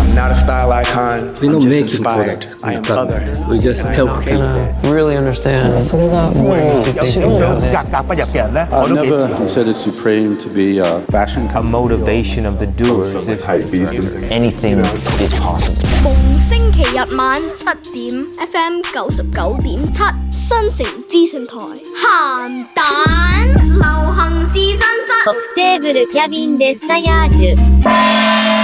not a style icon. We I'm don't just make inspired. product. I am other. We just help people. Really understand. 有少少格格不入嘅人咧，我 I've 都幾 never 似。 considered Supreme to be a fashion A company. motivation of the doers. If anything is possible. 逢星期日晚7點 FM 99.7新城資訊台，鹹蛋流行試身室。 トップテーブルキャビンデッサヤージュ。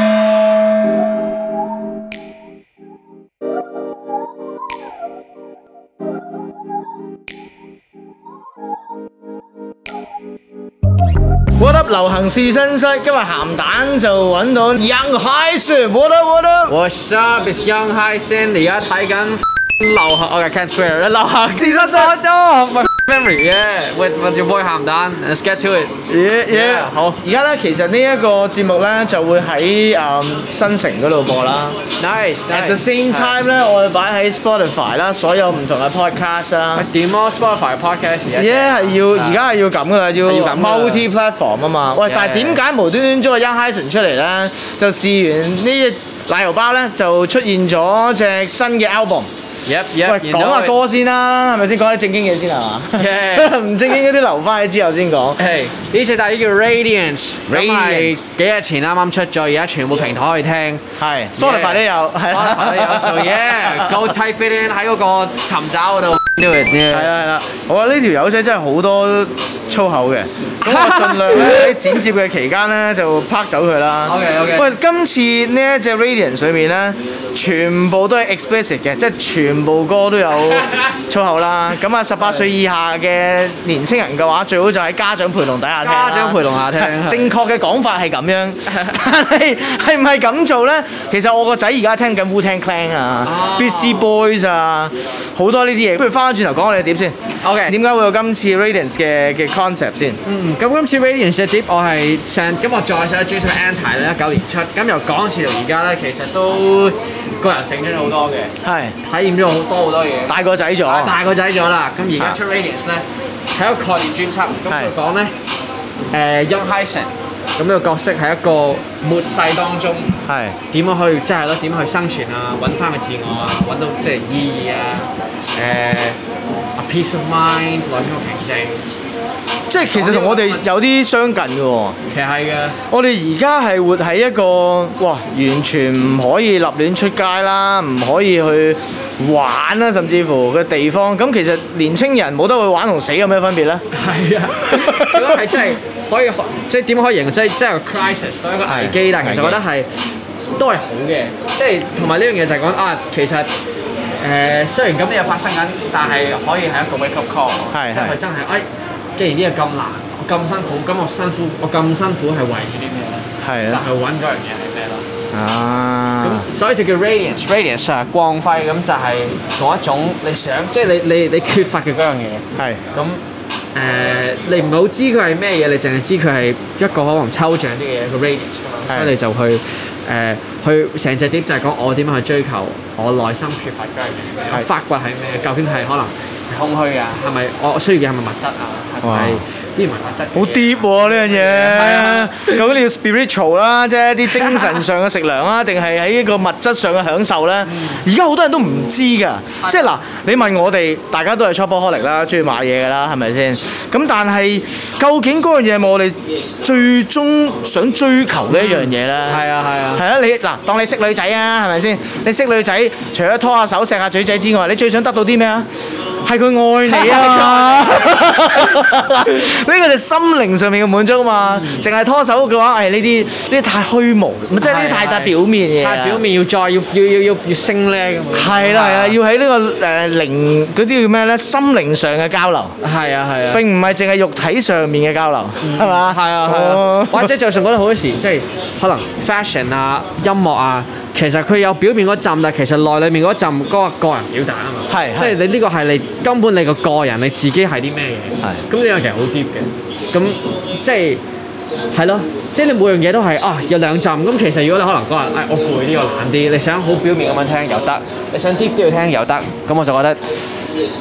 What up 流行試身室，今日鹹蛋就揾到 Young Hyson。What up What up？ What's up? It's Young Hyson。你而家睇緊流行，I can't swear。流行試身室 My memory, yeah. With your boy 鹹蛋。Let's get to it. Yeah， 好。 而家咧，其實呢一個節目咧就會喺新城嗰度播啦。 Nice. At the same time 咧，我會擺喺 Spotify 啦，所有唔同嘅 podcast 啦。 點啊 ？Spotify podcast 而家係要咁噶啦，要咁 multi platform 啊嘛。喂，但係點解無端端將個 Young Hyson 出嚟咧？就試完呢奶油包咧，就出現咗隻新嘅 album。 喂， 講下歌先啦，係咪先？講啲正經嘢先係嘛？唔正經嗰啲留翻喺之後先講。 呢隻大碟叫 Radiance， 咁係幾日前啱啱出咗，而家全部平台可以聽。 係 Spotify 都有，係 Spotify 都有，so yeah，go type it in 喺嗰個尋找嗰度。 係啦，我話呢條友仔真係好多粗口嘅，咁我盡量咧喺剪接嘅期間咧就拍走佢啦。 OK。 喂，今次呢一隻 Radiance 裏面咧，全部都係 explicit 嘅，即係全部歌都有粗口啦。咁啊，18歲以下嘅年青人嘅話，最好就喺家長陪同底下聽。 家長陪同下聽。 正確嘅講法係咁樣，但係係唔係咁做咧？其實我個仔而家聽緊 Wu-Tang Clan 啊、Beastie Boys 啊，好多呢啲嘢。不如翻返轉頭講我哋碟先。 OK。 點解會有今次 Radiance 嘅 concept 先？ 咁今次 Radiance 嘅碟我係咁我再寫咗專輯 Anti 咧，19年出，咁由嗰陣時到而家咧，其實都個人成長咗好多嘅， 係體驗咗好多嘢， 大個仔咗， 啦。咁而家出 Radiance 咧係一個概念專輯，咁佢講咧Young Hyson，咁呢個角色係一個末世當中係點樣去即係咯點去生存啊，揾翻個自我啊，揾到即係意義啊，a peace of mind 或者個平靜。 即係其實同我哋有啲相近嘅喎。 其實係嘅。 我哋而家係活喺一個完全唔可以立亂出街啦，唔可以去玩啦，甚至乎嘅地方。咁其實年青人冇得去玩同死有咩分別咧？ 係啊，如果係真係可以即係點可以形容即係個 crisis 一個危機，但係其實我覺得係都係好嘅，即係同埋呢樣嘢就係講其實。雖然咁啲嘢發生緊，但係可以係一個 wake up call， 即係佢真係既然呢嘢咁難，我咁辛苦，咁我咁辛苦係為住啲咩咧？就係揾嗰樣嘢係咩咯？咁所以就叫 radiance 啊，光輝咁就係嗰一種你想，即係你缺乏嘅嗰樣嘢。係咁你唔好知佢係咩嘢，你淨係知佢係一個可能抽象啲嘅一個 radiance 㗎嘛，所以你就去成隻碟就係講我點樣去追求我內心缺乏嗰樣嘢，我發掘係咩？究竟係可能係空虛啊？係咪我需要嘅係咪物質啊？係咪啲唔係物質？ 好 deep 喎呢樣嘢。究竟你要 spiritual 啦，即係啲精神上嘅食糧啊，定係喺一個物質上嘅享受咧？而家好多人都唔知㗎。即係嗱，你問我哋，大家都係 shopaholic 啦，中意買嘢㗎啦，係咪先？咁但係究竟嗰樣嘢係咪我哋最終想追求嘅一樣嘢咧？係啊，你嗱，當你識女仔啊，係咪先？你識女仔，除咗拖下手、錫下嘴仔之外，你最想得到啲咩啊？係佢愛你啊！呢個就心靈上面嘅滿足嘛。淨係拖手嘅話，呢啲太虛無，即係呢啲太表面嘢。 太表面要升咧咁。 係啦，要喺呢個靈嗰啲叫咩咧？心靈上嘅交流。係啊。並唔係淨係肉體上面嘅交流，係嘛？係啊。 或者就算覺得好多時，即係可能 fashion 啊、音樂啊。其實佢有表面嗰陣，但係其實內裏面嗰陣嗰個人表達啊嘛，即係你呢個係你根本你個人你自己係啲咩嘢，咁呢樣其實好 deep 嘅，咁即係咯，即係你每樣嘢都係有兩陣，咁其實如果你可能嗰日我攰啲，我懶啲，你想好表面咁樣聽又得，你想 deep 啲去聽又得，咁我就覺得係咯，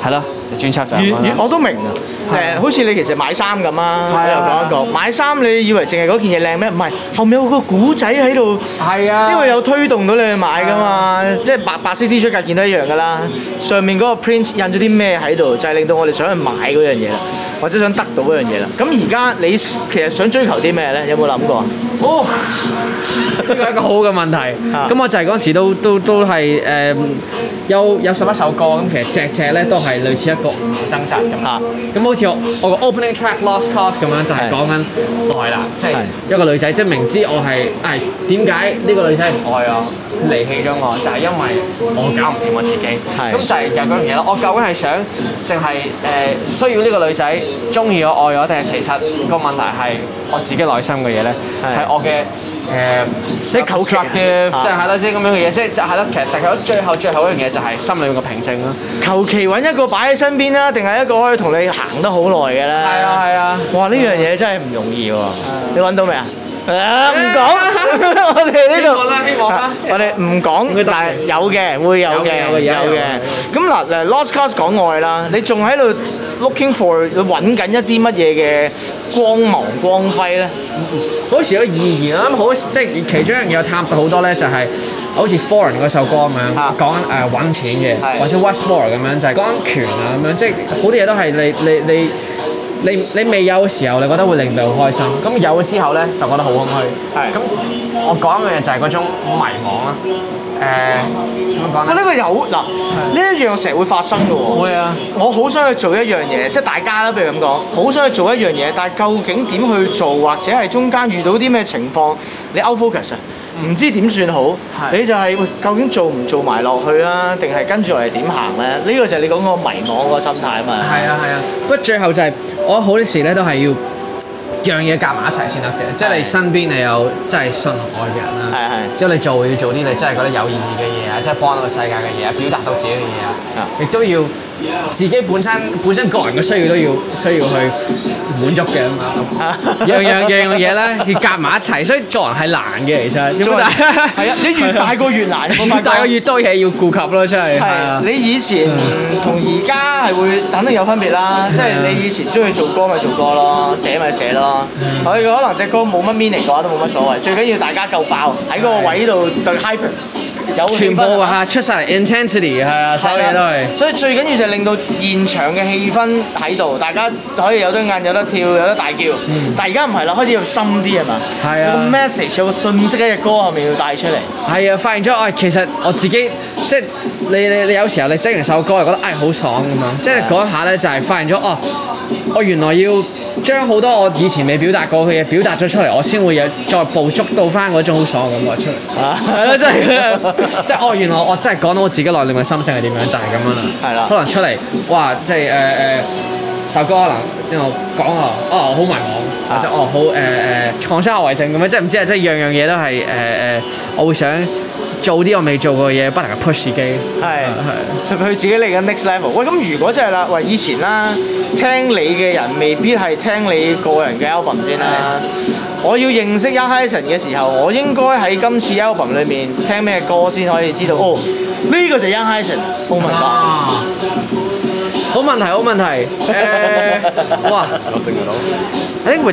專輯就係咁樣啦我都明啊，好似你其實買衫咁啊，我又講一個買衫，你以為淨係嗰件嘢靚咩？唔係，後面有個古仔喺度， 係啊， 先會有推動到你去買噶嘛。即係白色 T 恤架件都一樣噶啦，上面嗰個 print 印咗啲咩喺度，就係令到我哋想去買嗰樣嘢啦，或者想得到嗰樣嘢啦。咁而家你其實想追求啲咩咧？有冇諗過啊？ 哦，呢個係一個好嘅問題。咁我就係嗰陣時都係有11首歌，咁其實隻咧都係類似一個掙扎咁。咁好似我個 opening track Lost Cause 咁樣，就係講緊愛啦，即係一個女仔，即係明知我係點解呢個女仔唔愛我，離棄咗我，就係因為我搞唔掂我自己。咁就係有嗰樣嘢咯。我究竟係想淨係需要呢個女仔中意我愛我，定係其實個問題係我自己內心嘅嘢咧？係我嘅即係求其嘅，即係係啦，即係咁樣嘅嘢，即係就係啦。其實大概最後一樣嘢就係心裏面嘅平靜啦。 求其揾一個擺喺身邊啦，定係一個可以同你行得好耐嘅咧？ 係啊係啊！ 哇！呢樣嘢真係唔容易喎。你揾到未啊？唔講，我哋呢度希望啦， 我哋唔講，但係有嘅，會有嘅，有嘅。咁嗱，Lost Cause 講愛啦，你仲喺度 looking for 揾緊一啲乜嘢嘅光芒光輝咧？ 好似有意義啦，咁好即係其中一樣嘢有探索好多咧，就係好似 Foreign 嗰首歌咁樣講緊揾錢嘅，或者 Westmore 咁樣就係講緊權啊咁樣，即係好啲嘢都係你未有嘅時候，你覺得會令到好開心，咁有咗之後咧就覺得好空虛。咁我講嘅嘢就係嗰種迷茫啦。點樣講咧？ 呢個有嗱，呢一樣成日會發生嘅喎。 會啊！ 我好想去做一樣嘢，即係大家啦，譬如咁講，好想去做一樣嘢，但係究竟點去做，或者係中間遇到啲咩情況，你 out focus 啊？唔知點算好，你就係究竟做唔做埋落去啊？定係跟住落嚟點行咧？呢個就係你講個迷茫嗰個心態啊嘛。 係啊係啊，不過最後就係我好多時咧都係要樣嘢夾埋一齊先得嘅，即係你身邊你有真係信愛嘅人啦，之後你要做啲你真係覺得有意義嘅嘢啊，即係幫到個世界嘅嘢啊，表達到自己嘅嘢啊，亦都要自己本身個人嘅需要都要去滿足嘅嘛，樣嘢咧要夾埋一齊，所以做人係難嘅其實。係啊，你越大個越難， 越大個越多嘢要顧及咯，真係。 係你以前同而家係會肯定有分別啦，即係你以前中意做歌咪做歌咯，寫咪寫咯。可能隻歌冇乜 meaning 嘅話都冇乜所謂，最緊要大家夠爆喺嗰個位度對 hyper。 全部出晒嚟 intensity 係啊，所有嘢都係。 所以最緊要就係令到現場嘅氣氛喺度，大家可以有得嗌、有得跳、有得大叫。但係而家唔係啦，開始要深啲係嘛？ 係啊。 有個 message 有個信息喺隻歌後面要帶出嚟。 係啊，發現咗其實我自己即係你有時候你整完首歌又覺得好爽咁樣，即係嗰一下咧就係發現咗我原來要將好多我以前未表達過嘅嘢表達咗出嚟，我先會有再捕捉到翻嗰種好爽嘅感覺出嚟。係咯，真係。即係原來我真係講到我自己內裏嘅心聲係點樣，就係咁樣啦。係啦。可能出嚟，哇！即係首歌可能因為我講好迷茫，或者好創傷後遺症咁樣，即係唔知啊，即係樣樣嘢都係我會想做啲我未做過嘅嘢，不停去 push 自己。係佢自己嚟緊 next level。喂，咁如果真係啦，以前啦，聽你嘅人未必係聽你個人嘅 album 先啦。我要認識 Young Hysan 嘅時候，我應該喺今次 album 裏面聽咩歌先可以知道？呢個就係 Young Hysan。Oh my god！ 好問題。哇 I think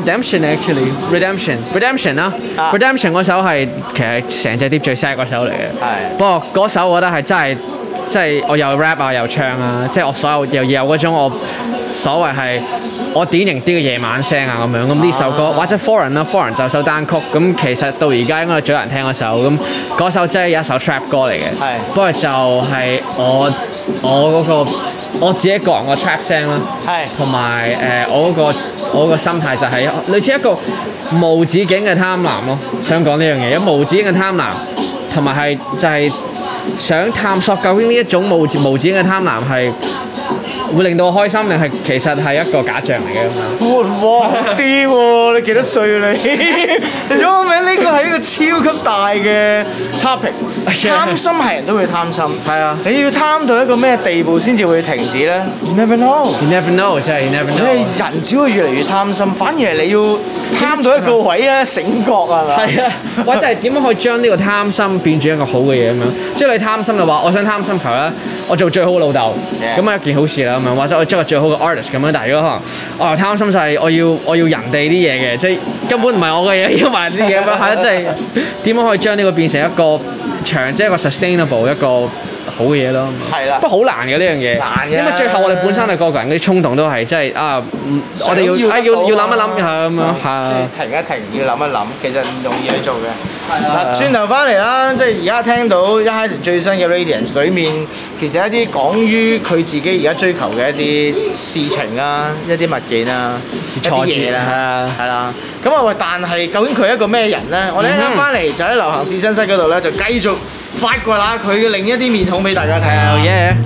Redemption 啦，Redemption 嗰首係其實成隻碟最 sad 嗰首嚟嘅。係。不過嗰首我覺得係真係我又 rap 啊又唱啊，即係我所有又有嗰種我所謂係我典型啲嘅夜晚聲啊咁樣。咁呢首歌或者 Foreign 啦 ，Foreign 就首單曲。咁其實到而家應該最多人聽嗰首。咁嗰首真係有一首 trap 歌嚟嘅。係。不過就係我嗰個我自己個人個 trap 聲啦。係。同埋我嗰個心態就係類似一個無止境嘅貪婪咯。想講呢樣嘢，有無止境嘅貪婪，同埋係就係想探索究竟呢一種無止境嘅貪婪係會令到我開心，定係其實係一個假象嚟嘅咁樣。 哇啲喎！你幾多歲你？你咗個名呢個係一個超級大嘅 topic。貪心係人都會貪心， 係啊， 你要貪到一個咩地步先至會停止咧 ？You never know， You never know， 真係 You never know。 人只會越嚟越貪心，反而係你要貪到一個位咧醒覺係咪？ 係啊，或者係點樣可以將呢個貪心變做一個好嘅嘢咁樣？即係你貪心嘅話，我想貪心求咧，我做最好嘅老豆，咁啊一件好事啦咁樣，或者我做個最好嘅 artist 咁樣。但係如果可能我又貪心就係我要人哋啲嘢嘅，即係根本唔係我嘅嘢，要埋人啲嘢咁樣，係啦，即係點樣可以將呢個變成一個即係一個 sustainable 一個好嘅嘢咯。 係啦， 不過好難嘅呢樣嘢， 難嘅， 因為最後我哋本身係個個人嗰啲衝動都係即係我哋要諗一諗咁樣係。 停一停，要諗一諗，其實唔容易去做嘅。嗱，轉頭翻嚟啦，即係而家聽到一開始最新嘅 Radiance 裏面，其實一啲講於佢自己而家追求嘅一啲事情啊，一啲物件啊，一啲嘢啦，係啦。咁啊喂，但係究竟佢係一個咩人咧？我哋一陣翻嚟就喺流行試身室嗰度咧，就繼續發掘下佢嘅另一啲面孔俾大家睇下。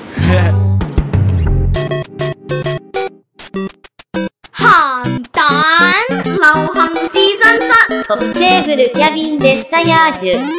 鹹蛋流行試身室。 トップテーブルキャビンデッサヤージュ。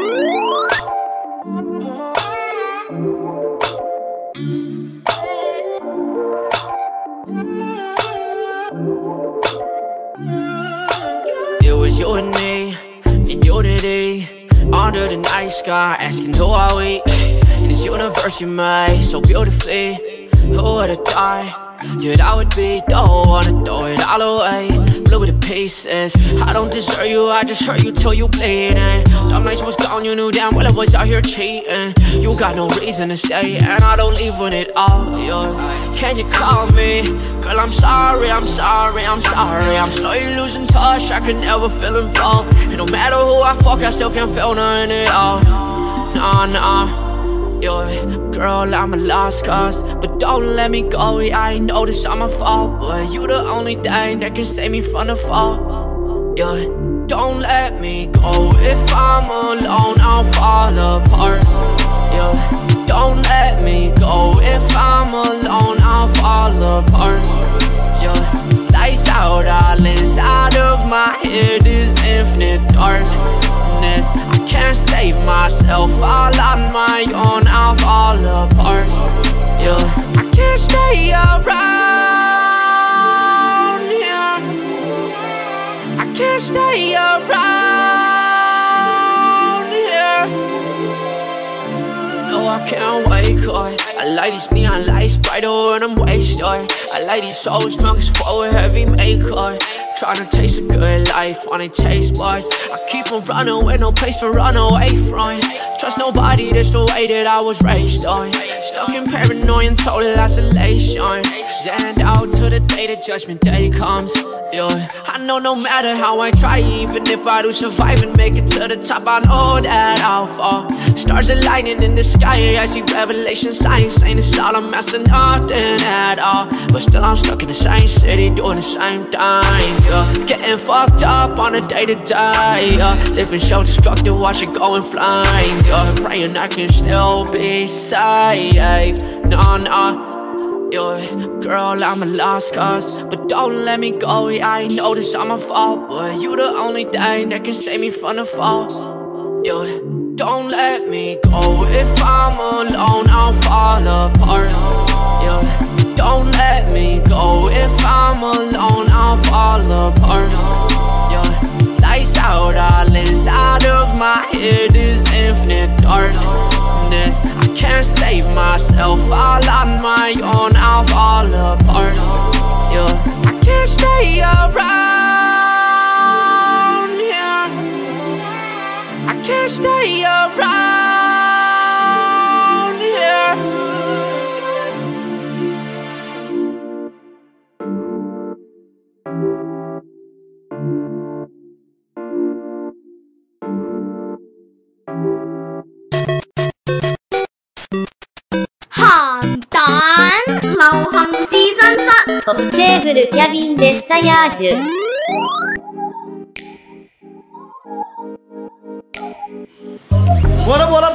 It was you and me in unity under the night sky, asking who are we in this universe you made so beautifully. Who would have died? Yet I would be, don't wanna throw it all away. Blew it to pieces. I don't deserve you, I just hurt you till you bleeding. Dumb nights was gone, you knew damn well I was out here cheating. You got no reason to stay, and I don't leave when it all yours. Can you call me? Girl, I'm sorry, I'm sorry, I'm sorry. I'm slowly losing touch, I can never feel involved. And no matter who I fuck, I still can't feel nothing at all. Nah. Yo, girl, I'm a lost cause, but don't let me go. Yeah, I know this all my fault, but you the only thing that can save me from the fall. Yeah, don't let me go. If I'm alone, I'll fall apart. Yeah, don't let me go. If I'm alone, I'll fall apart. Yeah, lights out, all inside of my head is infinite darkness. I can't save myself, all on my own, I'll fall apart. Yeah, I can't stay around here. I can't stay around here. No, I can't wait, cause I like these neon lights brighter when I'm wasted. I like these souls drunk as fuck with heavy makeup. Tryna taste a good life on a taste buds. I keep on running with no place to run away from. Trust nobody, that's the way that I was raised on. Stuck in paranoia and total isolation. Stand out till the day the judgment day comes. Yeah, I know no matter how I try, even if I do survive and make it to the top, I know that I'll fall. Stars aligning in the sky, I see revelation signs saying it's all a mess and nothing at all. But still I'm stuck in the same city doing the same things. Getting fucked up on a day to day. Living so destructive, watch it go in flames. Praying I can still be safe. No. Yo, girl, I'm a lost cause, but don't let me go. Yeah, I know this all my fault, but you the only thing that can save me from the fall. Yo, don't let me go. If I'm alone, I'll fall apart. Yo, don't let me go. If I'm alone, I'll fall apart. Yo, lights out, all inside of my head is infinite darkness. I can't save myself, all on my own, I'll fall apart. Yeah, I can't stay around here. I can't stay around here. トップテーブルキャビンデッサヤージュ。 What up,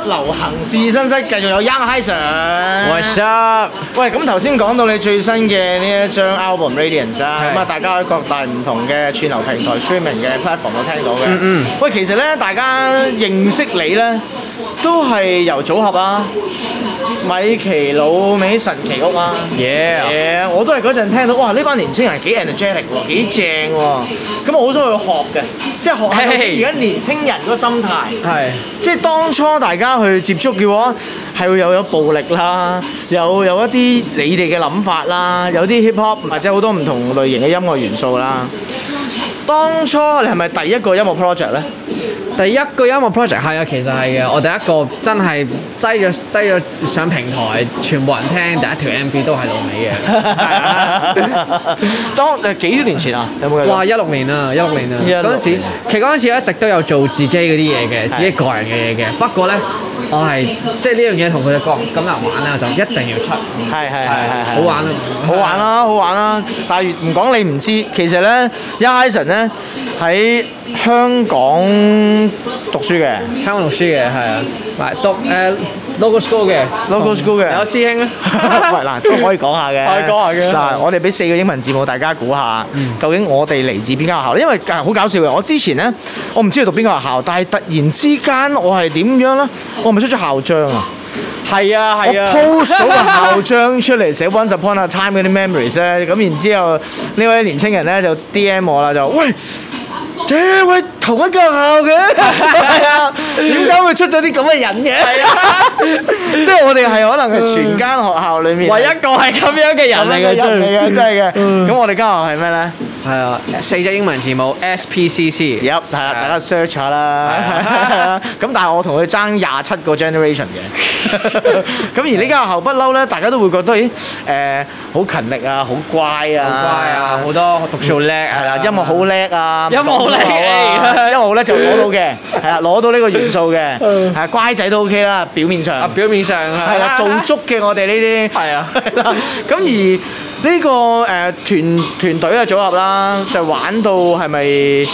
流行試身室繼續有 Young Hysan。What's up？ 喂，咁頭先講到你最新嘅呢一張 album Radiance 啦，咁啊大家喺各大唔同嘅串流平台 streaming 嘅 platform 都聽到嘅。喂，其實咧大家認識你咧都係由組合啊。米奇老味神奇屋啊 ，yeah， 我都係嗰陣聽到，哇！呢班年青人幾 energetic 喎，幾正喎，咁我好想去學嘅，即係學下而家年青人嗰個心態，係，即係當初大家去接觸嘅話，係會有暴力啦，有一啲你哋嘅諗法啦，有啲 hip hop 或者好多唔同類型嘅音樂元素啦。當初你係咪第一個音樂 project 咧？ 第一個音樂 project 係啊，其實係嘅。我第一個真係擠咗上平台，全部人聽，第一條 MV 都係老味嘅。 當幾年前啊？有冇記？ 哇！16年啊，16年啊！嗰陣時，其實嗰陣時一直都有做自己嗰啲嘢嘅，自己個人嘅嘢嘅。不過咧，我係即係呢樣嘢同佢哋講咁嚟玩咧，就一定要出。係，好玩啊！ 好玩啦，好玩啦！但係唔講你唔知，其實咧 Young Hysan 咧喺香港讀書嘅， 係啊，讀local school 嘅，有師兄啊， 喂嗱都可以講下嘅，嗱我哋俾4個英文字母，大家估下，究竟我哋嚟自邊間學校？因為好搞笑嘅，我之前咧我唔知你讀邊個學校，但係突然之間我係點樣咧？我咪出咗校章啊！ 係啊， 我 post 咗個校章出嚟寫 Once Upon a Time 嗰啲 memories 咧，咁然之後呢位年青人咧就 DM 我啦，就喂。喂，同一個學校嘅，係啊，點解會出咗啲咁嘅人嘅？係啊，即係我哋係可能係全間學校裡面唯一個係咁樣嘅人嚟嘅，真係嘅。咁我哋間學校係咩咧？ 係啊，4隻英文字母 SPCC， 係啦，大家 search 下啦。咁但係我同佢爭27個 generation 嘅。咁而呢間學校不嬲咧，大家都會覺得好勤力啊，好乖啊， 好多讀書好叻， 係啦，音樂好叻啊， 音樂好叻， 音樂好叻就攞到嘅，係啦，攞到呢個元素嘅，係乖仔都 OK 啦，表面上係啦，做足嘅我哋呢啲係啊，咁而呢個團隊嘅組合啦，就玩到係咪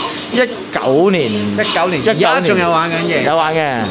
19年？ 而家仲有玩緊嘅， 有玩嘅。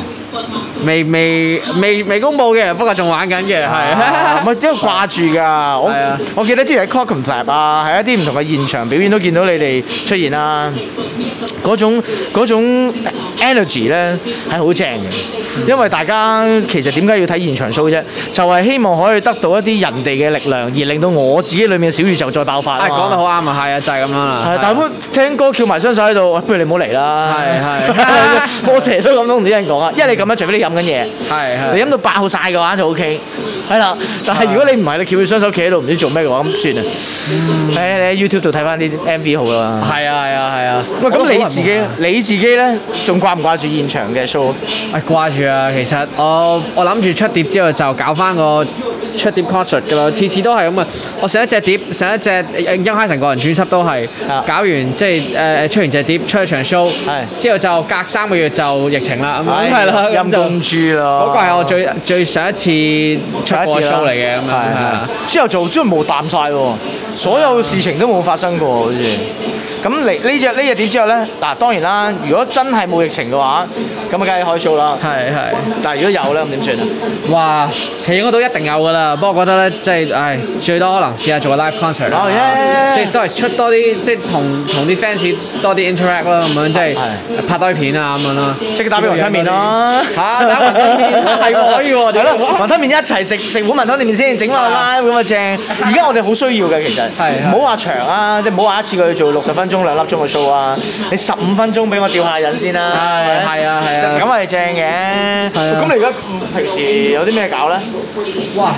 未公佈嘅，不過仲玩緊嘅，係。 唔係因為掛住㗎，我記得之前喺 Clockenflap 啊，喺一啲唔同嘅現場表演都見到你哋出現啦。嗰種 energy 咧係好正嘅，因為大家其實點解要睇現場 show 啫？就係希望可以得到一啲人哋嘅力量，而令到我自己裏面嘅小宇宙再爆發啊嘛。 講得好啱啊，係啊，就係咁樣啦。 但係聽歌翹埋雙手喺度，不如你唔好嚟啦。係，我成日都咁同啲人講啊，因為你咁樣，除非你飲緊嘢，你飲到爆晒嘅話就 OK。係啦，但係如果你唔係，你翹住雙手企喺度唔知做咩嘅話，咁算啊。你喺 YouTube 度睇翻啲 MV 好啦。係啊。喂，咁你自己咧，仲掛唔掛住現場嘅 show？ 掛住啊！其實我諗住出碟之後就搞翻個出碟 concert 㗎啦，次都係咁啊！我上一隻 Young Hysan 個人專輯都係搞完，即係出完隻碟，出一場 show，之後就隔3個月就疫情啦，咁係啦， 陰公豬咯。嗰個係我最上一次出過 show 嚟嘅，咁啊， 之後真係冇淡晒喎，所有事情都冇發生過好似。咁呢隻碟之後咧，嗱當然啦，如果真係冇疫情嘅話，咁啊梗係開 show 啦。係。但係如果有咧，咁點算啊？ 哇，其實應該都一定有㗎啦。不過覺得咧，即係最多可能試下做個 live concert 啦。即係都係出多啲，即係同啲 fans 多啲 interact 啦，咁樣即係拍多啲片啊咁樣咯。即係打俾雲吞麵咯。打雲吞麵係可以喎。係咯， 雲吞麵一齊食碗雲吞麵先，整翻個 live 咁啊正。而家我哋好需要嘅其實，唔好話長啊，即係唔好話一次過去做60分鐘、2粒鐘嘅 show 啊，你15分鐘俾我吊下癮先啦。係啊，咁係正嘅。咁你而家平時有啲咩搞咧？ 哇！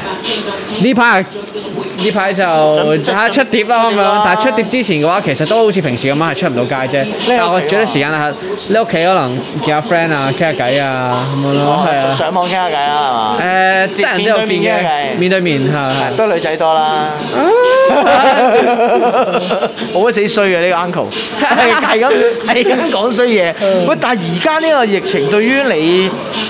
呢排就睇下出碟啦咁樣，但係出碟之前嘅話，其實都好似平時咁樣係出唔到街啫。但係我最多時間係你屋企可能見下 friend 啊，傾下偈啊咁樣咯。係啊， 上網傾下偈啦係嘛？ 真人都有見嘅，面對面係。 都女仔多啦。好鬼死衰嘅呢個 uncle， 係咁講衰嘢。喂，但係而家呢個疫情對於你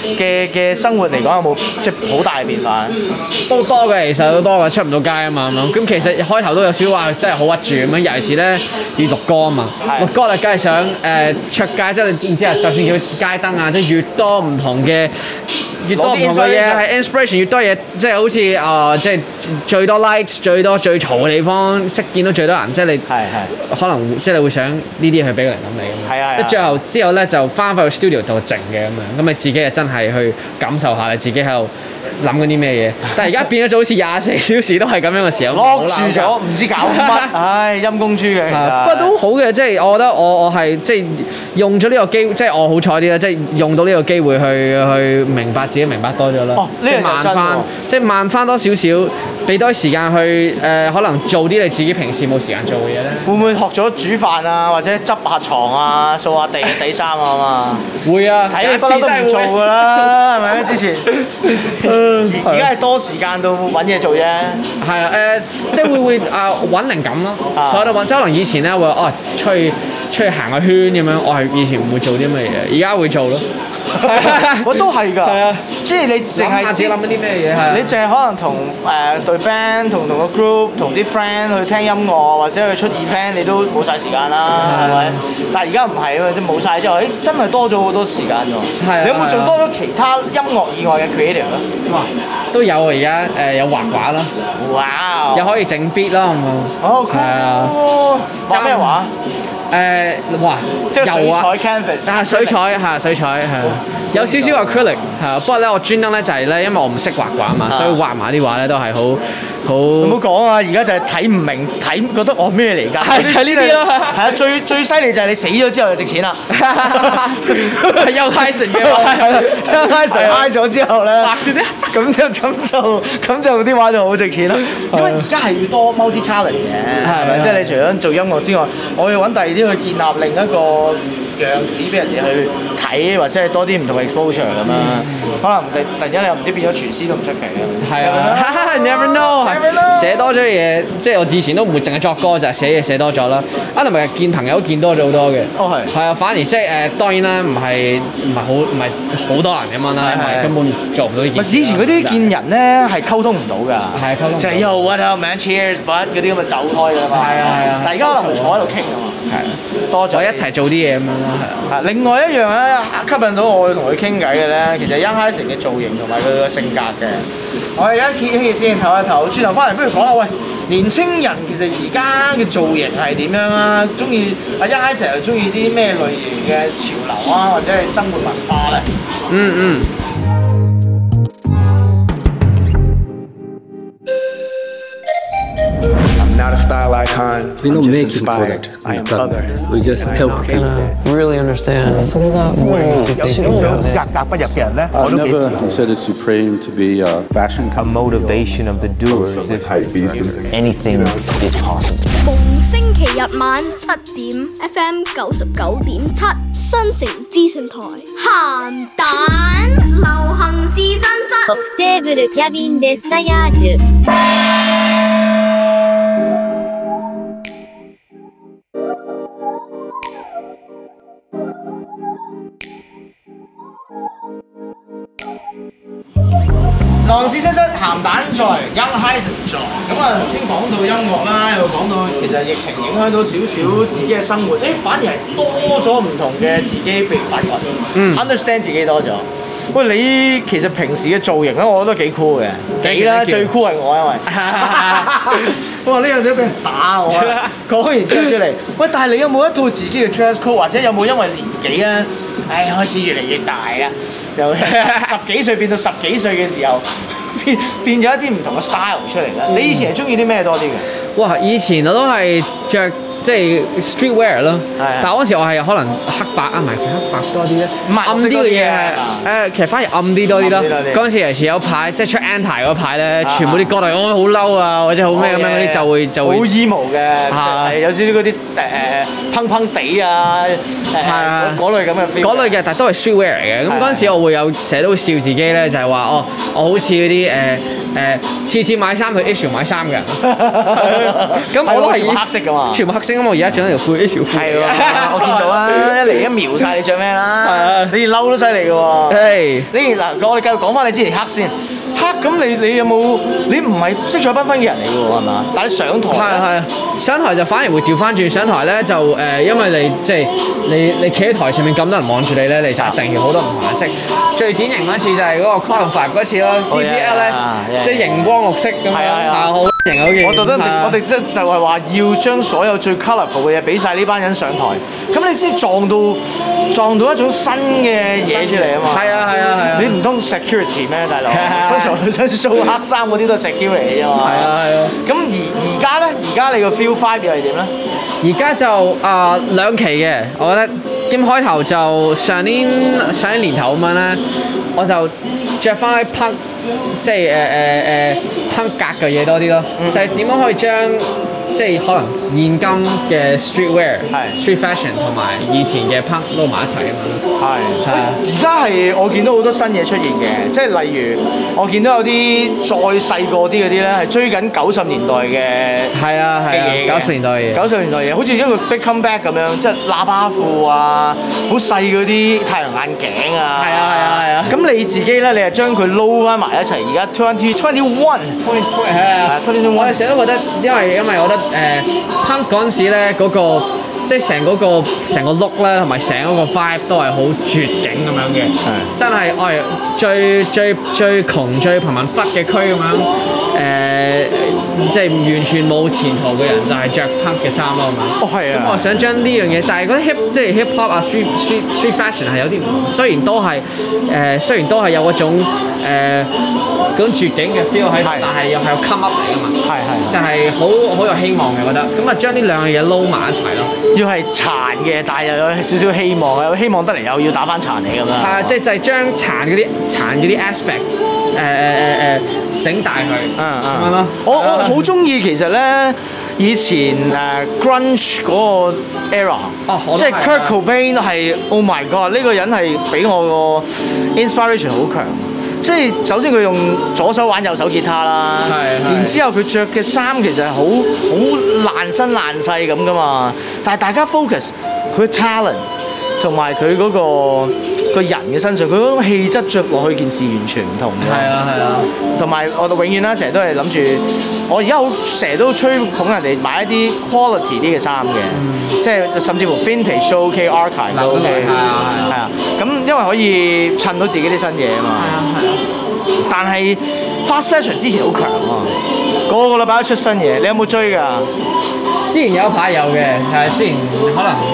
嘅生活嚟講有冇即係好大嘅變化？ 都多嘅，其實都多嘅，出唔到街啊嘛咁樣。咁其實開頭都有少少話真係好屈住咁樣，尤其是咧要錄歌啊嘛。錄歌啊，梗係想出街，即係你唔知啊，就算叫街燈啊，即係越多唔同嘅嘢係 inspiration， 越多嘢即係好似即係最多 likes、最嘈嘅地方，識見到最多人，即係你可能即係你會想呢啲去俾個人諗你。係啊。即係最後之後咧就翻返去 studio 度靜嘅咁樣，咁你自己就真係去感受下你自己喺度諗緊啲咩嘢。但係而家變咗就好似24小時都係咁樣嘅時候 ，lock住咗，唔知搞乜，唉陰公豬嘅。 不過都好嘅，即係我覺得我係即係用咗呢個機會，即係我好彩啲啦，即係用到呢個機會去明白自己明白多咗啦。即係慢翻，即係慢翻多少少，俾多啲時間去可能做啲你自己平時冇時間做嘅嘢咧。 會唔會學咗煮飯啊，或者執下床啊、掃下地、洗衫啊嘛？ 會啊， 睇你不嬲都唔做㗎啦，係咪？之前而家係多時間到揾嘢做啫。 係啊，即係會揾靈感咯。所以都揾，即係可能以前咧會出去行個圈咁樣，我係以前唔會做啲乜嘢，而家會做咯。 我都係㗎。係啊，即係你淨係自己諗緊啲咩嘢係。 你淨係可能同隊 band 同個 group 同啲 friend 去聽音樂或者去出 event， 你都冇晒時間啦，係咪？但係而家唔係啊嘛，即係冇晒之後，真係多咗好多時間喎。係啊。你有冇做多咗其他音樂以外嘅 creative 咧？ 哇，都有啊！而家有畫畫啦。哇！又可以整 beat 啦，係咪？ 哦，係啊。畫咩畫？ 哇！ 即係水彩 canvas。 水彩係有少少 acrylic 係，不過咧我專登咧就係咧，因為我唔識畫畫嘛，所以畫埋啲畫咧都係好。唔好講啊！而家就係睇唔明，覺得咩嚟㗎？ 係呢啲咯。 係啊，最犀利就係你死咗之後就值錢啦。 有 Tyson 嘅話， 有 Tyson 嗨咗之後咧，畫住啲咁就啲畫就好值錢啦。因為而家係要多 multi talent 嘅，係咪？即係你除咗做音樂之外，我要揾第二啲去建立另一個樣子俾人哋去睇，或者係多啲唔同嘅 exposure 咁啦。可能突然間你又唔知變咗廚師都唔出奇嘅。係啊 ，never know。寫多咗嘢，即係我以前都唔會淨係作歌，就係寫嘢寫多咗啦。同埋見朋友見多咗好多嘅。哦係。係啊，反而即係當然啦，唔係好多人咁樣啦，因為根本做唔到呢件事。 以前嗰啲見人咧係溝通唔到㗎。係溝通。就係 Yo what up man cheers but 嗰啲咁就走開㗎嘛。係啊。但而家可能坐喺度傾㗎嘛。係。多咗一齊做啲嘢咁樣咯，係啊。另外一樣咧吸引到我同佢傾偈嘅咧，其實 Young Hysan 嘅造型同埋佢嘅性格嘅。我哋而家揭起先，唞一唞，轉頭翻嚟不如講下，喂，年青人其實而家嘅造型係點樣啊？中意Young Hysan又中意啲咩類型嘅潮流啊，或者係生活文化咧？ Not a style icon. We don't make a product. We just help people really understand. I've never considered Supreme to be a fashion a motivation of the doers. If anything is possible. 逢星期日晚7點 FM 99.7新城資訊台鹹蛋流行試身室。 トップテーブルキャビンデッサヤージュ。 浪試身室鹹蛋在 Young Hysan 在，咁啊頭先講到音樂啦，又講到其實疫情影響到少少自己嘅生活，反而係多咗唔同嘅自己被發掘，understand 自己多咗。喂，你其實平時嘅造型咧，我覺得幾 cool 嘅，幾啦，最 cool 係我因為，哇呢樣想俾人打我啊！講完之後出嚟，喂，但係你有冇一套自己嘅 dress code， 或者有冇因為年紀咧，開始越嚟越大啦？由10幾歲變到10幾歲嘅時候，變咗一啲唔同嘅 style 出嚟啦。你以前係中意啲咩多啲嘅？ 哇！以前我都係着即係 streetwear 咯，但係嗰時我係可能黑白唔係黑白多啲咧，暗啲嘅嘢係其實反而暗啲多啲咯。嗰陣時尤其有排即係出 anti 嗰排咧，全部啲歌都好嬲啊，或者好咩咁樣嗰啲就會好 emo 嘅，係有少少嗰啲砰砰地啊，嗰類咁嘅 feel。 嗰類嘅，但係都係 streetwear 嚟嘅。咁嗰陣時我會有成日都會笑自己咧，就係話我好似嗰啲次買衫去 issue 買衫嘅，咁我都係全部黑色㗎嘛， 全部黑色。 星咁，我而家着咗條褲啲條褲。 係喎，我見到啊，一嚟一瞄晒你着咩啦。 係啊， 你件褸都犀利嘅喎。 係。 你嗱，我哋繼續講翻你之前黑先。黑咁你有冇？你唔係色彩繽紛嘅人嚟嘅喎，係嘛？但係你上台係上台就反而會調翻轉，上台咧就因為你即係你企喺台上面咁多人望住你咧，你就一定要好多唔同顏色。最典型嗰次就係嗰個 Cloud 5嗰次咯 ，DPLS 即係熒光綠色咁樣，好型嗰件。 我哋即係話要將所有最 colourful 嘅嘢俾晒呢班人上台，咁你先撞到一種新嘅嘢出嚟啊嘛！ 係啊！ 你唔通 security 咩，大佬？通常佢想掃黑衫嗰啲都係 security 嚟啫嘛。 係啊！ 咁而家咧，而家你個 feel vibe 又係點咧？ 而家就兩期嘅，我覺得一開頭就上年年頭咁樣咧，我就着翻啲 punk 即係punk 格嘅嘢多啲咯，就係點樣可以將即係可能現今嘅 streetwear、street fashion 同埋以前嘅 punk 撈埋一齊咁樣。係啊！ 而家係我見到好多新嘢出現嘅，即係例如我見到有啲再細個啲嗰啲咧，係追緊90年代嘅係啊90年代嘅嘢 ，90年代嘢，好似一個 big comeback 咁樣，即係喇叭褲啊，好細嗰啲太陽眼鏡啊。 係啊！ 咁你自己咧，你係將佢撈翻埋一齊，而家2021 係啊！我哋成日都覺得，因為我覺得punk 嗰陣時咧嗰個。即係成個 look 咧，同埋成嗰個 vibe 都係好絕景咁樣嘅，真係最窮最貧民窟嘅區咁樣，即係完全冇前途嘅人就係着 punk 嘅衫咯咁樣。 係啊。咁我想將呢樣嘢，但係嗰啲即係 hip hop 啊 street fashion 係有啲唔同，雖然都係有嗰種嗰種絕景嘅 feel 喺度，但係又係個 come up 嚟㗎嘛。係。就係好有希望嘅，我覺得。咁啊，將呢兩樣嘢撈埋一齊咯。 要係殘嘅，但係又有少少希望，有希望得嚟又要打翻殘你咁樣。 係啊，即係將殘嗰啲 aspect 整大佢。咁樣咯。 我好中意其實咧，以前grunge 嗰個 era，即係 Kurt Cobain 係 Oh my God 呢個人係俾我個 inspiration 好強。即係首先佢用左手玩右手吉他啦，然之後佢着嘅衫其實係好爛身爛世咁噶嘛，但係大家 focus 佢 talent 同埋佢嗰個人嘅身上，佢嗰種氣質着落去件事完全唔同嘅。係啊。同埋我哋永遠啦，成日都係諗住，我而家成日都吹捧人哋買一啲 quality 啲嘅衫嘅，即係甚至乎 vintage 都 OK、archive 都 OK。係啊。咁因為可以襯到自己啲新嘢啊嘛。係啊。但係 fast fashion 之前好強啊，個禮拜都出新嘢，你有冇追㗎？ 之前有一排有嘅，係之前可能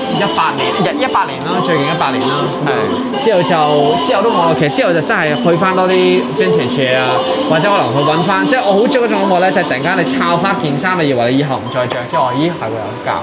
18年啦，最近18年啦。係。之後都冇啦，其實之後就真係去翻多啲 vintage 嘢啊，或者可能去揾翻，即係我好中意嗰種感覺咧，就係突然間你抄翻件衫，你以為你以後唔再着，即係話咦係會有夾。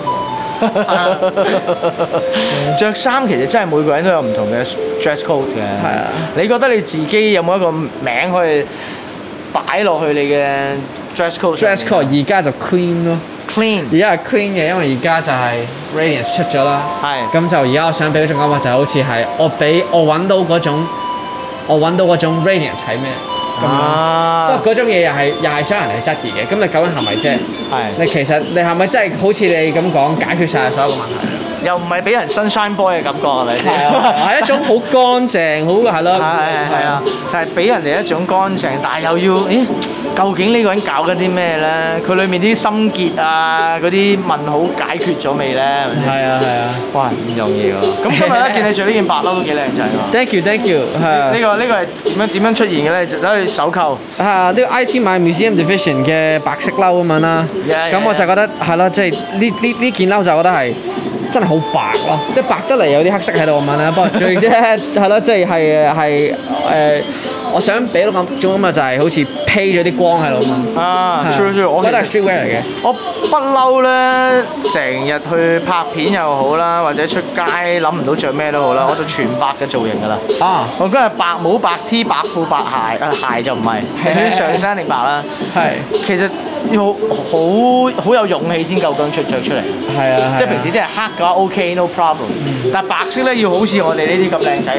着衫其實真係每個人都有唔同嘅 dress code 嘅。係啊。你覺得你自己有冇一個名可以擺落去你嘅 dress code？dress code 而家就 clean 咯。而家係 clean 嘅，因為而家就係 Radiance 出咗啦。係。咁就而家我想俾嗰種感覺就好似係我揾到嗰種 Radiance 係咩？不過嗰種嘢又係想人哋質疑嘅，咁你究竟係咪啫？係。你其實你係咪真係好似你咁講解決晒所有嘅問題？ 又唔係俾人 sunshine boy 嘅感覺係咪先？ 係一種好乾淨，好係咯。 係啊，就係俾人哋一種乾淨，但係又要究竟呢個人搞緊啲咩咧？佢裏面啲心結啊，嗰啲問號解決咗未咧？ 係啊。 哇，唔容易喎！咁今日咧見你着呢件白褸都幾靚仔喎。 Thank you。係。 呢個係點樣出現嘅咧？就走去手購。 呢個 IT 買 Museum Division 嘅白色褸咁樣啦。咁我就覺得係咯，即係呢件褸就覺得係真係好白咯，即係白得嚟有啲黑色喺度咁樣啦。不過最啫係咯，即係我想俾到咁種咁啊，就係好似披咗啲光喺度咁啊。true， 我覺得係 streetwear 嚟嘅。我不嬲咧，成日去拍片又好啦，或者出街諗唔到着咩都好啦，我就全白嘅造型㗎啦。啊！我今日白帽、白 T、白褲、白鞋，鞋就唔係，係上身定白啦。係。其實要好有勇氣先夠膽着出嚟。 係啊， 即係平時啲人黑嘅話 OK no problem，但係白色咧要好似我哋呢啲咁靚仔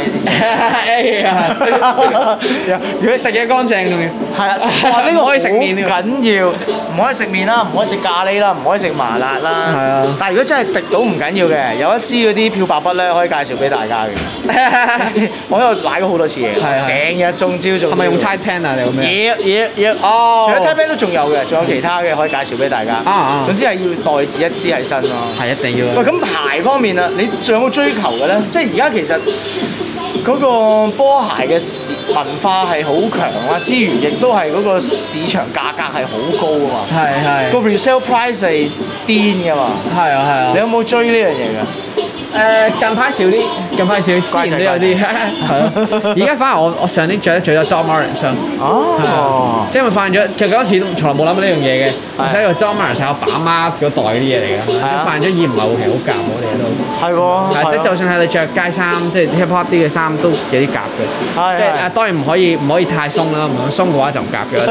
嘅。 如果食嘢乾淨仲要係啦，哇呢個唔可以食麵緊要，唔可以食麵啦，唔可以食咖喱啦，唔可以食麻辣啦。 係啊， 但係如果真係滴到唔緊要嘅，有一支嗰啲漂白筆咧可以介紹俾大家嘅。我喺度買過好多次嘢，成日中招中。 係咪用 Tide Pen 啊？你用咩？ 哦，除咗 Tide Pen 都仲有嘅，仲有其他嘅可以介紹俾大家。總之係要袋住一支喺身咯。 係一定要。 喂，咁鞋方面啊，你仲有冇追求嘅咧？即係而家其實嗰個波鞋嘅文化係好強啦，之餘亦都係嗰個市場價格係好高啊嘛。 係。個 resale price 係癲㗎嘛。係啊。你有冇追呢樣嘢㗎？ 近排少啲，之前都有啲，係咯。而家反而我上年着得最多 Dom Martens 哦，即係因為發現咗，其實嗰陣時從來冇諗過呢樣嘢嘅，我寫個 Dom Martens 係我爸媽嗰代嗰啲嘢嚟嘅，即係發現咗唔係其實好夾我哋都。係喎。即係就算係你着街衫，即係 hip hop 啲嘅衫都有啲夾嘅。即係當然唔可以太鬆啦，唔鬆嘅話就唔夾嘅。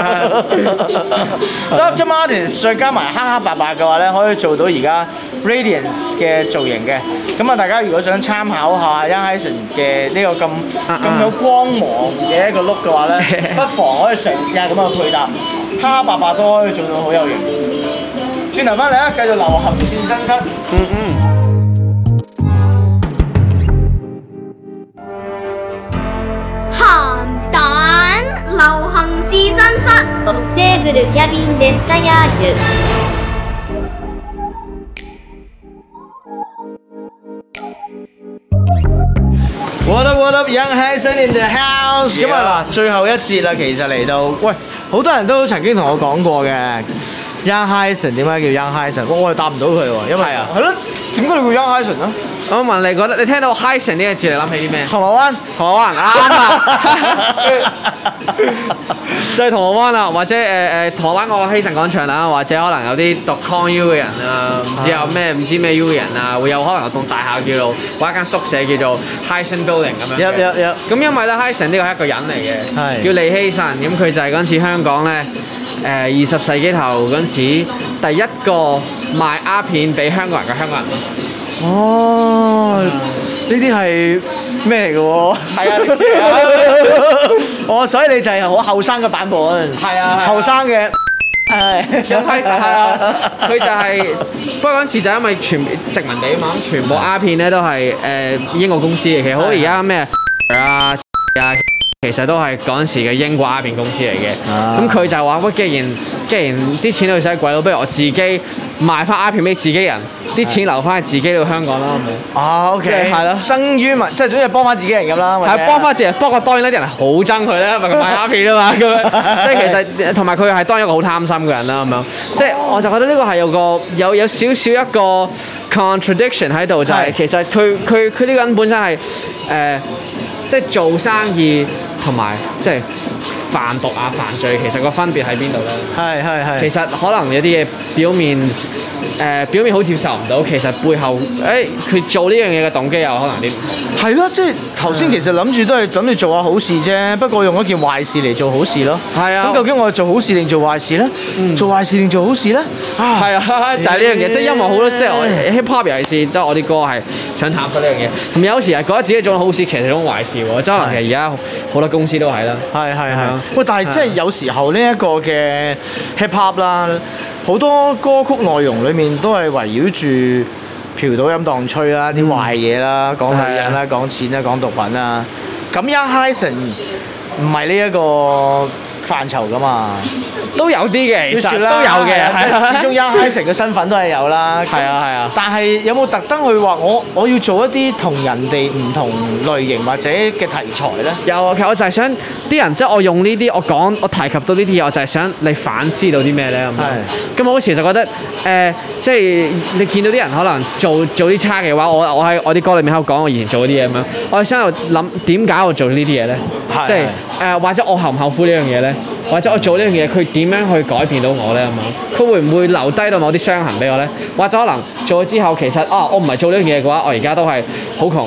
Dom Martens 再加埋黑黑白白嘅話咧，可以做到而家 Radiance 嘅造型嘅。咁啊，大家如果想參考下 Young Hysan 嘅呢個咁有光芒嘅一個 look 嘅話咧，不妨可以嘗試下咁樣配搭，黑黑白白都可以做到好有型。轉頭翻嚟啊，繼續流行試身室。 鹹蛋流行試身室。 オフテーブルキャビンデッサヤージュ。 What up, Young Hysan in the house！ 咁啊嗱，最後一節啦，其實嚟到，喂，好多人都曾經同我講過嘅 Young Hysan 點解叫 Young Hysan？ 我係答唔到佢喎，因為係咯，點解你叫 Young Hysan 啊？ 我問你覺得你聽到 Hysan 呢個字，你諗起啲咩？ 銅鑼灣啱啊！就係銅鑼灣啦，或者銅鑼灣個希慎廣場啦，或者可能有啲讀 Con U 嘅人啊，唔知咩 U 嘅人啊，會有可能有棟大廈叫做或者間宿舍叫做 Hysan Building 咁樣。咁因為咧 Hysan 呢個係一個人嚟嘅，叫李希慎，咁佢就係嗰陣時香港咧20世紀頭嗰陣時第一個賣鴉片俾香港人嘅香港人。 哦，呢啲係咩嚟嘅喎？ 係啊，歷史嚟啊！ 哦，所以你就係好後生嘅版本。 係啊， 後生嘅。 有批實係啊，佢就係不過嗰陣時就因為全殖民地啊嘛，咁全部鴉片咧都係英國公司嘅，其實好而家咩其實都係嗰陣時嘅英國鴉片公司嚟嘅。咁佢就話：喂，既然啲錢都使貴咯，不如我自己賣翻鴉片俾自己人，啲錢留翻喺自己到香港啦，好冇 ？OK， 係咯，生於民，即係總之幫翻自己人咁啦。 係幫翻自己人，不過當然咧啲人係好憎佢咧，因為佢賣鴉片啊嘛，咁樣即係其實同埋佢係當一個好貪心嘅人啦，咁樣即係我就覺得呢個係有少少一個 contradiction 喺度，就係其實佢呢個人本身係即係做生意同埋即係販毒啊犯罪，其實個分別喺邊度咧？係。其實可能有啲嘢表面好接受唔到，其實背後佢做呢樣嘢嘅動機有可能啲唔同。 係咯，即係頭先其實諗住都係諗住做下好事啫，不過用一件壞事嚟做好事咯。係啊。咁究竟我係做好事定做壞事咧？做壞事定做好事咧？ 係啊，就係呢樣嘢，即係因為好多即係我 hip hop 尤其是即係我啲歌係想探索呢樣嘢。咁有時係覺得自己做好事，其實係種壞事喎。即係可能其實而家好多公司都係啦。係。 喂，但係即係有時候呢一個嘅 hip hop 啦，好多歌曲內容裡面都係圍繞住嫖賭飲蕩吹啦，啲壞嘢啦，講女人啦，講錢啦，講毒品啦。咁 Young Hysan 唔係呢一個範疇噶嘛？ 都有啲嘅，其實都有嘅， 始終 Young Hysan 嘅身份都係有啦。係啊。但係有冇特登去話我要做一啲同人哋唔同類型或者嘅題材咧？ 有啊，其實我就係想啲人即係我用呢啲我提及到呢啲嘢，我就係想你反思到啲咩咧咁。咁我好似就覺得即係你見到啲人可能做啲差嘅話，我喺我啲歌裏面喺度講我以前做嗰啲嘢咁樣，我係想喺度諗點解我做呢啲嘢咧？即係或者我後唔後悔呢樣嘢咧？或者我做呢樣嘢，佢點樣去改變到我咧？咁樣佢會唔會留低到某啲傷痕俾我咧？或者可能做咗之後，其實我唔係做呢樣嘢嘅話，我而家都係好窮，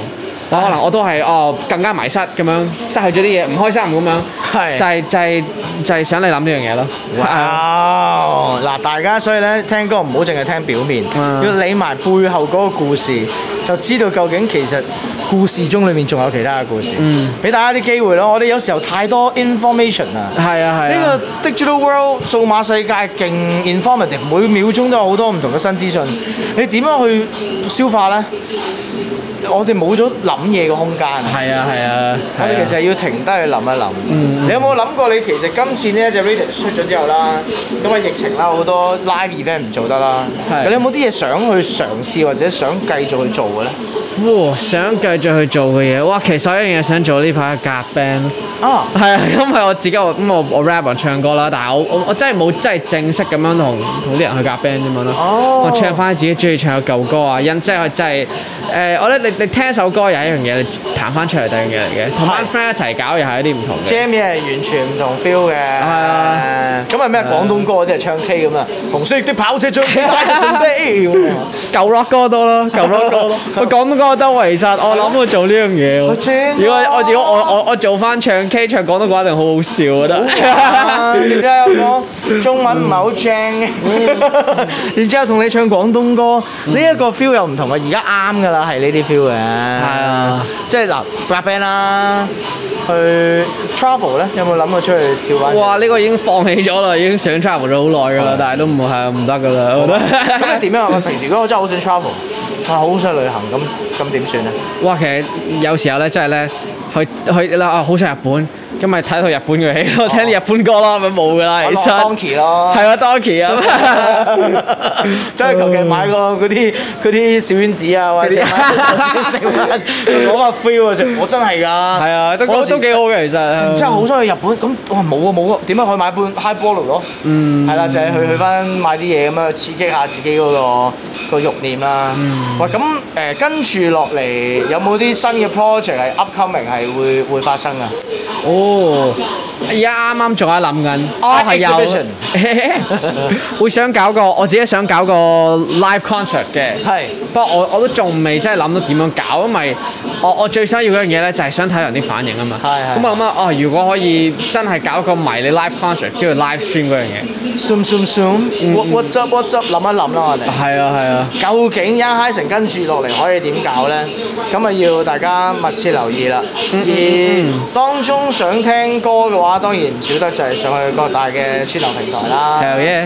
可能我都係更加迷失咁樣，失去咗啲嘢，唔開心咁樣，就係想你諗呢樣嘢咯。 哇！嗱，大家所以咧聽歌唔好淨係聽表面，要理埋背後嗰個故事，就知道究竟其實故事中裏面仲有其他嘅故事。俾大家啲機會咯，我哋有時候太多 information 啊。係啊係啊。呢個 digital world 數碼世界勁 informative， 每秒鐘都有好多唔同嘅新資訊，你點樣去消化咧？我哋冇咗諗嘢嘅空間。係啊係啊，我哋其實要停低去諗一諗。你有冇諗過你其實今次呢一隻 Radiance 出咗之後啦，因為疫情啦，好多 live event 唔做得啦。你有冇啲嘢想去嘗試或者想繼續去做嘅咧？ 哇！想繼續去做嘅嘢，哇！其實有一樣嘢想做呢排係夾 band。係啊，因為我自己我 rap 同唱歌啦，但係我真係冇真係正式咁樣同啲人去夾 band 咁樣咯。我唱翻自己中意唱嘅舊歌啊，即係真係我覺得你聽首歌又係一樣嘢，你彈翻出嚟第二樣嘢嚟嘅，同班 friend 一齊搞又係一啲唔同嘅。Jam 嘢係完全唔同 feel 嘅。係啊。咁係咩廣東歌啲係唱 K 咁啊？紅色的跑車將錢帶着聖杯。舊 rock 歌多咯，舊 rock 歌咯。我廣東歌得喎，其實我諗過做呢樣嘢喎。如果我做翻唱 K 唱廣東歌一定好好笑，我覺得。然之後講中文唔係好正嘅，然之後同你唱廣東歌，呢一個 feel 又唔同嘅，而家啱㗎啦，係呢啲 feel 嘅。係啊，即係嗱夾 band 啦，去 travel 咧，有冇諗過出去跳翻？哇！呢個已經放棄咗啦，已經想 travel 咗好耐㗎啦，但係都唔得㗎啦，我覺得。咁你點樣啊？平時如果我真係好想 travel，好想旅行，咁點算咧？哇！其實有時候咧，真係咧。去啦！好想日本，咁咪睇套日本嘅戲咯，聽啲日本歌咯，咪冇噶啦，其實。Donkey 咯。係啊 ，Donkey 啊。真係求其買個嗰啲小丸子啊，或者買啲食物攞個 feel 啊！我真係㗎。係啊，都幾好嘅其實。真係好想去日本，咁哇冇啊！點樣可以買杯 highball 咯？係啦，就係去翻買啲嘢咁樣刺激下自己嗰個慾念啦。喂，咁跟住落嚟有冇啲新嘅 project 係 upcoming 係會發生啊？而家啱啱仲喺諗緊，係有會想搞個我自己想搞個 live concert 嘅，係。不過我都仲未真係諗到點樣搞，因為我最想要嗰樣嘢咧就係想睇人啲反應啊嘛。係。咁我諗如果可以真係搞個迷你 live concert，只要 live stream 嗰樣嘢。What's up？ 諗一諗啦，我哋。係啊。究竟Young Hysan跟住落嚟可以點搞咧？咁啊要大家密切留意啦。而當中想聽歌嘅話，當然唔少得就係上去各大嘅串流平台啦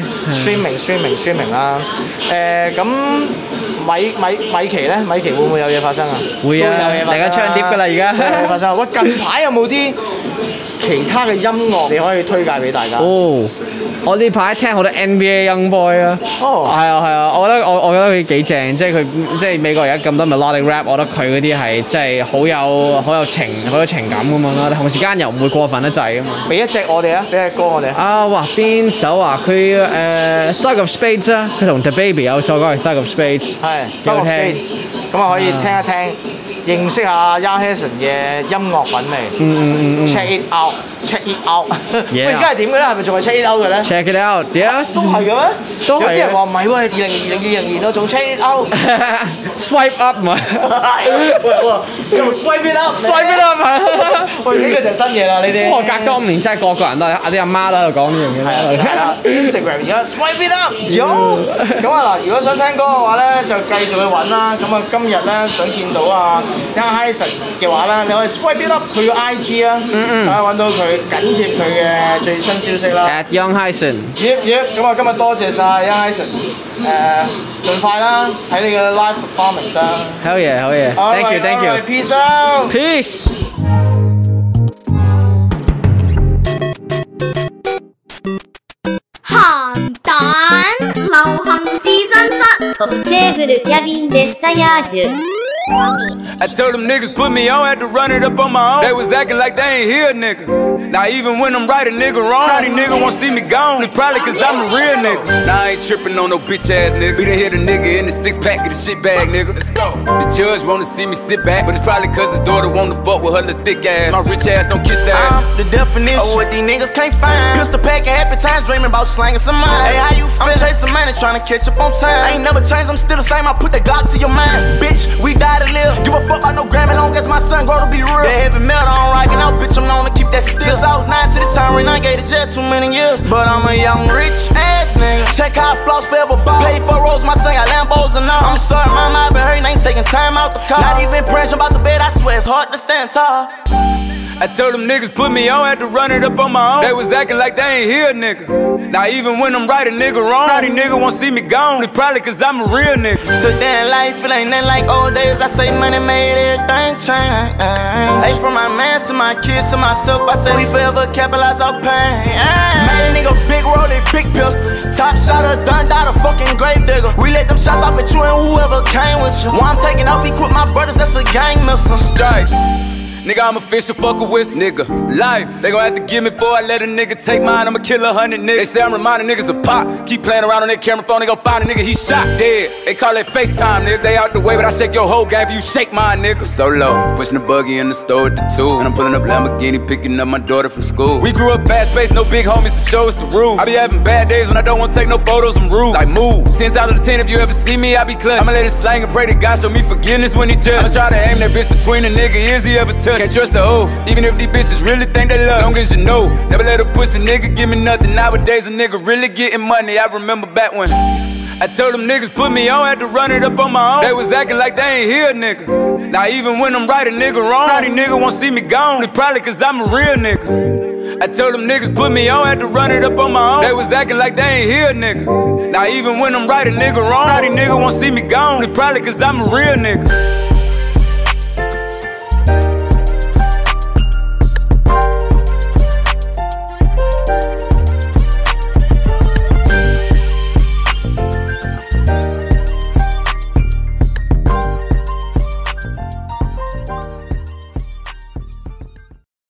，streaming 啦。咁米奇咧，米奇會唔會有嘢發生啊？會啊，大家唱碟㗎啦，而家發生。喂，近排有冇啲其他嘅音樂你可以推介俾大家？我呢排聽好多 NBA Youngboy 啊，係啊，我覺得佢幾正，即係佢即係美國而家咁多 melodic rap，我覺得佢嗰啲係即係好有情感咁樣啦，同時間又唔會過分得滯啊嘛。俾一隻我哋啊，俾隻歌我哋啊。哇，邊首啊？佢Thug of Spades 啊，佢同 The Baby 有首歌係 Thug of Spades， 係有聽，咁啊可以聽一聽，認識下 Young Hysan 嘅音樂品味。Check it out。喂，而家係點嘅咧？係咪仲係 check it out 嘅咧？Check it out，都係嘅咩？都係。有啲人話唔係喎，2020年都仲 check it out。Swipe up 唔係。喂，用 swipe it up。Swipe it up 喂，呢個就係新嘢啦，呢啲。隔多5年真係個人都係啲阿媽都喺度講呢樣嘢。係啦 ，Instagram 而家 swipe it up。咁啊嗱，如果想聽歌嘅話咧，就繼續去揾啦。咁啊，今日咧想見到Young Hysan嘅話咧，你可以 swipe it up 佢個 IG 啊，大家揾到佢。緊貼佢嘅最新消息啦。At Young Hysan。咁啊，今日多謝晒 Young Hysan，盡快啦，睇你嘅 live performance 啊。好嘢。Thank you。Peace out。Peace。 鹹蛋流行試身室。 トップテーブルキャビンデッサヤージュ。 I told them niggas put me on, had to run it up on my own. They was acting like they ain't here, nigga. Now even when I'm right, a nigga wrong. Now these niggas won't see me gone. It's probably cause I'm a real nigga. Now I ain't tripping on no bitch ass nigga. We done hit a nigga in the 6-pack of the shit bag, nigga. Let's go. The judge wanna see me sit back, but it's probably cause his daughter wanna fuck with her little thick ass. My rich ass don't kiss ass. I'm the definition of what these niggas can't find. Pistol packing, happy times, dreaming about slanging some mine. Hey, how you feel? I'm chasing money, trying to catch up on time. I ain't never changed, I'm still the same. I put that Glock to your mind. Bitch, we die how to live. Give a fuck about no Grammy, long as my son grow to be real. That heavy metal on rockin' out, bitch, I'm known to keep that still. Since I was 9 to this time, I gave the jet too many years. But I'm a young rich ass nigga. Check how I floss forever ball. Pay for rolls, my son got Lambos and all. I'm sorry, mama, I been hurting, ain't taking time out the car. Not even praying about the bed, I swear it's hard to stand tall. I told them niggas put me on, had to run it up on my own. They was acting like they ain't here, nigga. Now even when I'm right, a nigga wrong. Now these niggas won't see me gone. It's probably cause I'm a real nigga. Today in life, it ain't nothing like old days. I say money made everything change. Hey, from my mans to my kids to myself, I say we forever capitalize our pain. Made a nigga big rollie, big pistol. Top shot of done, died a fucking grave digger. We let them shots off at you and whoever came with you. While I'm taking off, he quit my brothers, that's a gang missile. Strikes. Nigga, I'm official, fuck a whisk, nigga. Life, they gon' have to give me before I let a nigga take mine. I'ma kill 100 niggas. They say I'm reminding niggas of pop. Keep playing around on their camera phone, they gon' find a nigga, he shot dead. They call it FaceTime, nigga. Stay out the way, but I shake your whole game if you shake mine, nigga. So low, pushing the buggy in the store with the tool. And I'm pulling up Lamborghini, picking up my daughter from school. We grew up fast-paced, no big homies to show us the rules. I be having bad days when I don't wanna take no photos, I'm rude. Like move, 10 times out of 10 if you ever see me, I be clutch. I'ma let it slang and pray to God show me forgiveness when he judge. I'ma try to aim that bitch between the nigga, is he ever touch? Can't trust the O. Even if these bitches really think they love, long as you know. Never let a pussy nigga give me nothing. Nowadays a nigga really getting money. I remember back when I told them niggas put me on, had to run it up on my own. They was acting like they ain't here, nigga. Now even when I'm right, a nigga wrong. Now these niggas won't see me gone. It's probably cause I'm a real nigga. I told them niggas put me on, had to run it up on my own. They was acting like they ain't here, nigga. Now even when I'm right, a nigga wrong. Now these niggas won't see me gone. It's probably cause I'm a real nigga.